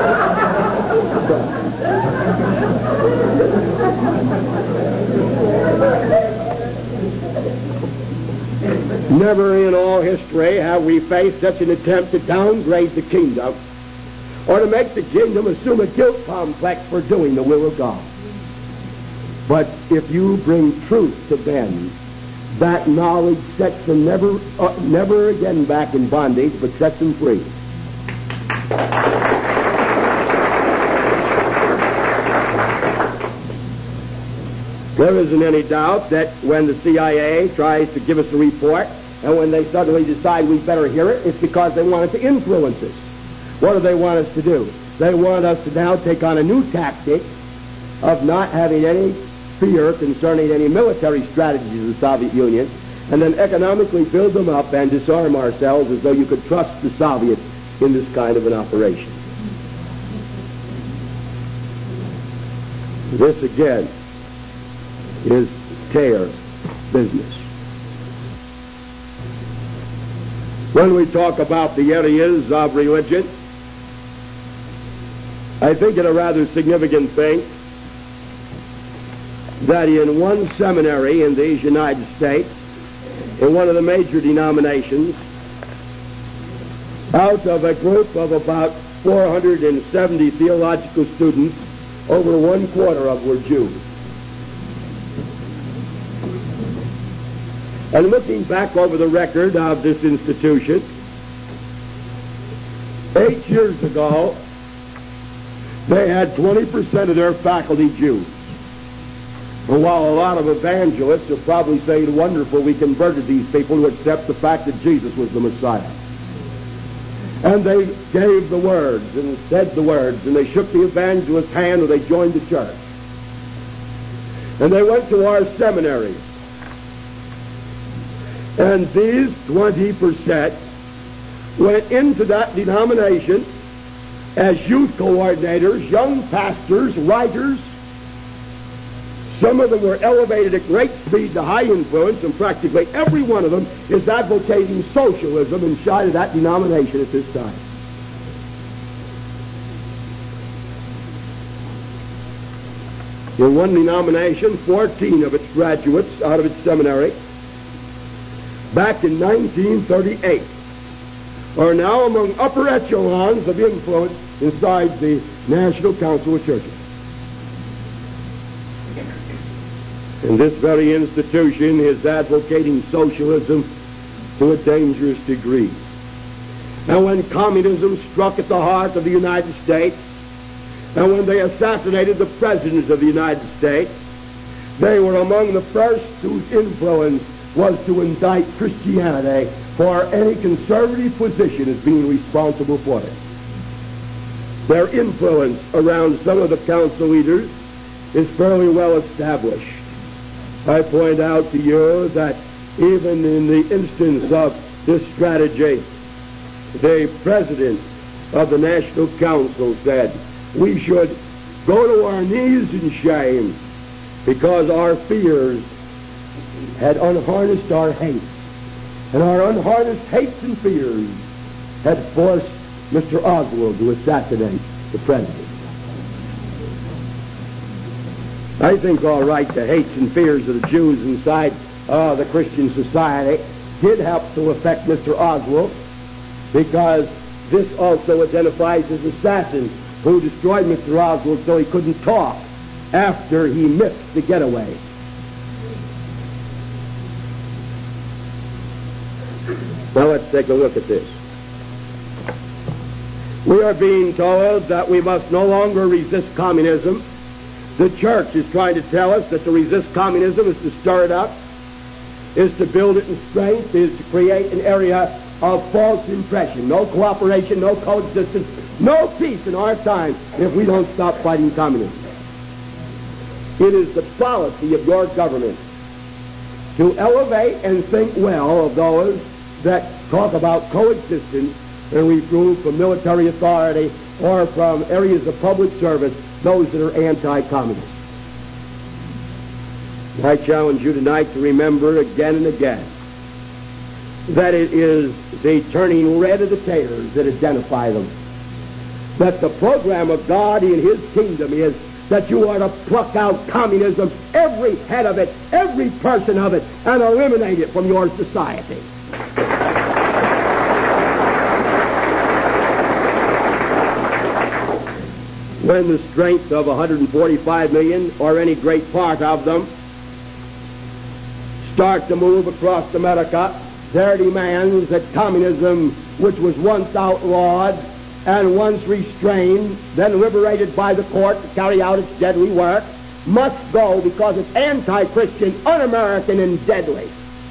Never in all history have we faced such an attempt to downgrade the kingdom, or to make the kingdom assume a guilt complex for doing the will of God. But if you bring truth to men, that knowledge sets them never, uh, never again back in bondage, but sets them free. There isn't any doubt that when the C I A tries to give us a report, and when they suddenly decide we better hear it, it's because they want it to influence us. What do they want us to do? They want us to now take on a new tactic of not having any fear concerning any military strategies of the Soviet Union, and then economically build them up and disarm ourselves as though you could trust the Soviets in this kind of an operation. This again is tear business. When we talk about the areas of religion, I think it a rather significant thing that in one seminary in these United States, in one of the major denominations, out of a group of about four hundred seventy theological students, over one quarter of were Jews. And looking back over the record of this institution, eight years ago, they had twenty percent of their faculty Jews. And while a lot of evangelists are probably saying, wonderful, we converted these people to accept the fact that Jesus was the Messiah. And they gave the words and said the words, and they shook the evangelist's hand, or they joined the church. And they went to our seminary. And these twenty percent went into that denomination as youth coordinators, young pastors, writers. Some of them were elevated at great speed to high influence, and practically every one of them is advocating socialism inside of that denomination at this time. In one denomination, fourteen of its graduates out of its seminary, back in nineteen thirty-eight, are now among upper echelons of influence inside the National Council of Churches. And this very institution is advocating socialism to a dangerous degree. And when communism struck at the heart of the United States, and when they assassinated the President of the United States, they were among the first whose influence was to indict Christianity for any conservative position as being responsible for it. Their influence around some of the council leaders is fairly well established. I point out to you that even in the instance of this strategy, the president of the National Council said we should go to our knees in shame because our fears had unharnessed our hate, and our unharnessed hates and fears had forced Mister Oswald to assassinate the president. I think, all right, the hates and fears of the Jews inside uh, the Christian society did help to affect Mister Oswald, because this also identifies his assassin who destroyed Mister Oswald so he couldn't talk after he missed the getaway. Now let's take a look at this. We are being told that we must no longer resist communism. The church is trying to tell us that to resist communism is to stir it up, is to build it in strength, is to create an area of false impression. No cooperation, no coexistence, no peace in our time if we don't stop fighting communism. It is the policy of your government to elevate and think well of those that talk about coexistence and remove from military authority or from areas of public service those that are anti-communist. I challenge you tonight to remember again and again that it is the turning red of the taters that identify them. That the program of God in His kingdom is that you are to pluck out communism, every head of it, every person of it, and eliminate it from your society. When the strength of one hundred forty-five million, or any great part of them, start to move across America, their demands that communism, which was once outlawed and once restrained, then liberated by the court to carry out its deadly work, must go because it's anti-Christian, un-American, and deadly.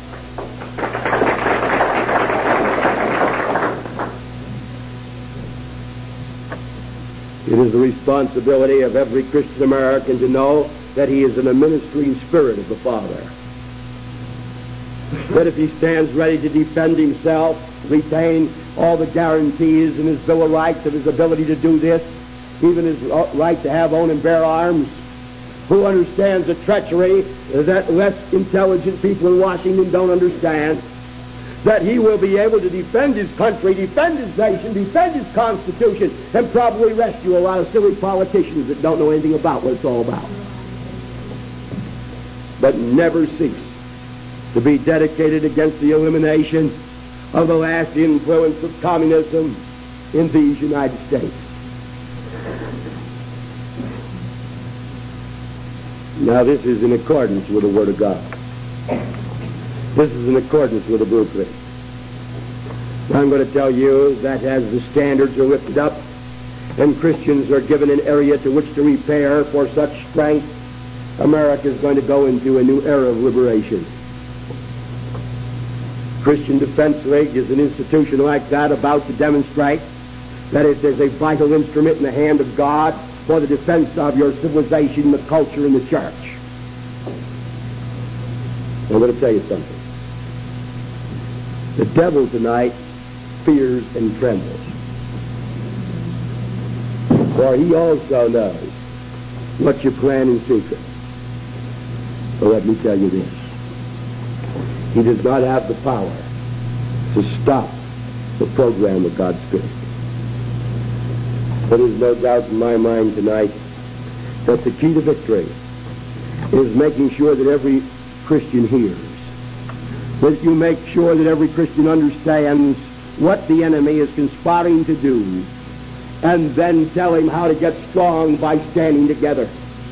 It is the responsibility of every Christian American to know that he is in the ministering spirit of the Father. That if he stands ready to defend himself, retain all the guarantees in his Bill of Rights of his ability to do this, even his right to have, own, and bear arms, who understands the treachery that less intelligent people in Washington don't understand, that he will be able to defend his country, defend his nation, defend his Constitution, and probably rescue a lot of silly politicians that don't know anything about what it's all about. But never cease to be dedicated against the elimination of the last influence of communism in these United States. Now this is in accordance with the Word of God. This is in accordance with the blueprint. I'm going to tell you that as the standards are lifted up and Christians are given an area to which to repair for such strength, America is going to go into a new era of liberation. Christian Defense League is an institution like that about to demonstrate that it is a vital instrument in the hand of God for the defense of your civilization, the culture, and the church. I'm going to tell you something. The devil tonight fears and trembles, for he also knows what you plan in secret. So let me tell you this. He does not have the power to stop the program of God's Spirit. There is no doubt in my mind tonight that the key to victory is making sure that every Christian hears, that you make sure that every Christian understands what the enemy is conspiring to do, and then tell him how to get strong by standing together.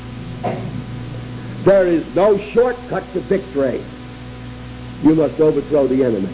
There is no shortcut to victory. You must overthrow the enemy.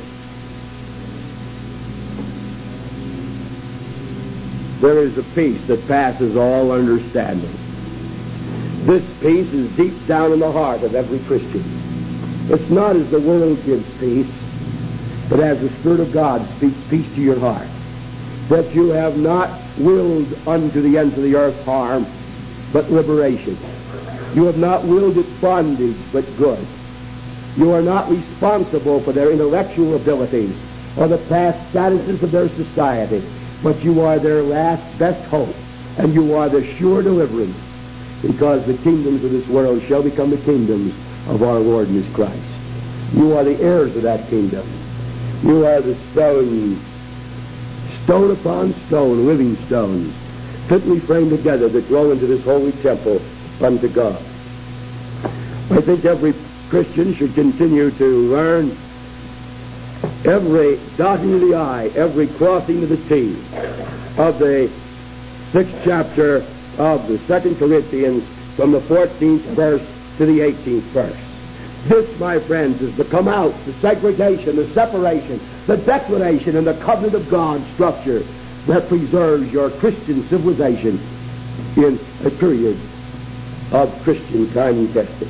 There is a peace that passes all understanding. This peace is deep down in the heart of every Christian. It's not as the world gives peace, but as the Spirit of God speaks peace to your heart. That you have not willed unto the ends of the earth harm, but liberation. You have not willed it bondage, but good. You are not responsible for their intellectual abilities or the past statuses of their society, but you are their last best hope, and you are the sure deliverance, because the kingdoms of this world shall become the kingdoms of our Lord and His Christ. You are the heirs of that kingdom. You are the stone, stone upon stone, living stones, fitly framed together that grow into this holy temple unto God. I think every Christian should continue to learn every dotting of the I, every crossing of the T of the sixth chapter of the Second Corinthians, from the fourteenth verse to the eighteenth verse. This, my friends, is the come out, the segregation, the separation, the declaration, and the covenant of God structure that preserves your Christian civilization in a period of Christian time and testing.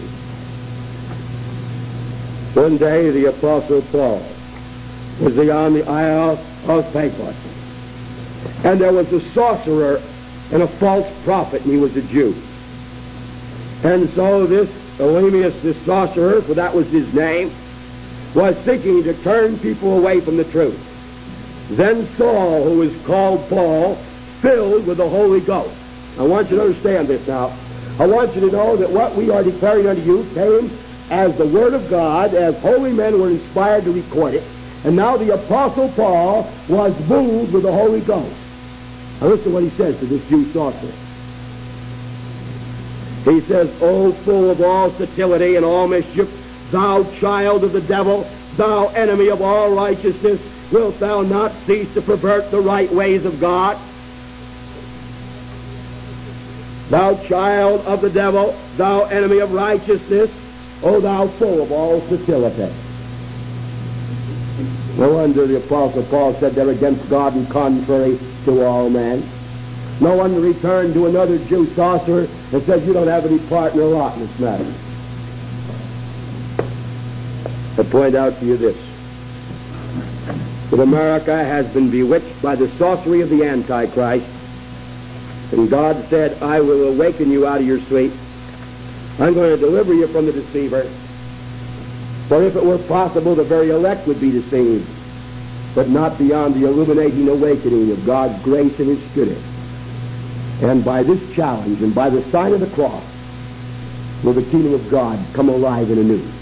One day the Apostle Paul was on the Isle of Patmos, and there was a sorcerer and a false prophet, and he was a Jew. And so this Elymas, this sorcerer, for that was his name, was seeking to turn people away from the truth. Then Saul, who is called Paul, filled with the Holy Ghost. I want you to understand this now. I want you to know that what we are declaring unto you came as the Word of God, as holy men were inspired to record it. And now the Apostle Paul was moved with the Holy Ghost. Now listen to what he says to this Jew sorcerer. He says, O full of all subtlety and all mischief, thou child of the devil, thou enemy of all righteousness, wilt thou not cease to pervert the right ways of God? Thou child of the devil, thou enemy of righteousness, O thou full of all subtlety. No wonder the Apostle Paul said they're against God and contrary to all men. No wonder he turned to another Jew sorcerer and said, you don't have any part nor lot in this matter. I point out to you this, that America has been bewitched by the sorcery of the Antichrist, and God said, I will awaken you out of your sleep. I'm going to deliver you from the deceiver. For if it were possible, the very elect would be deceived, but not beyond the illuminating awakening of God's grace and His Spirit. And by this challenge and by the sign of the cross will the kingdom of God come alive and anew.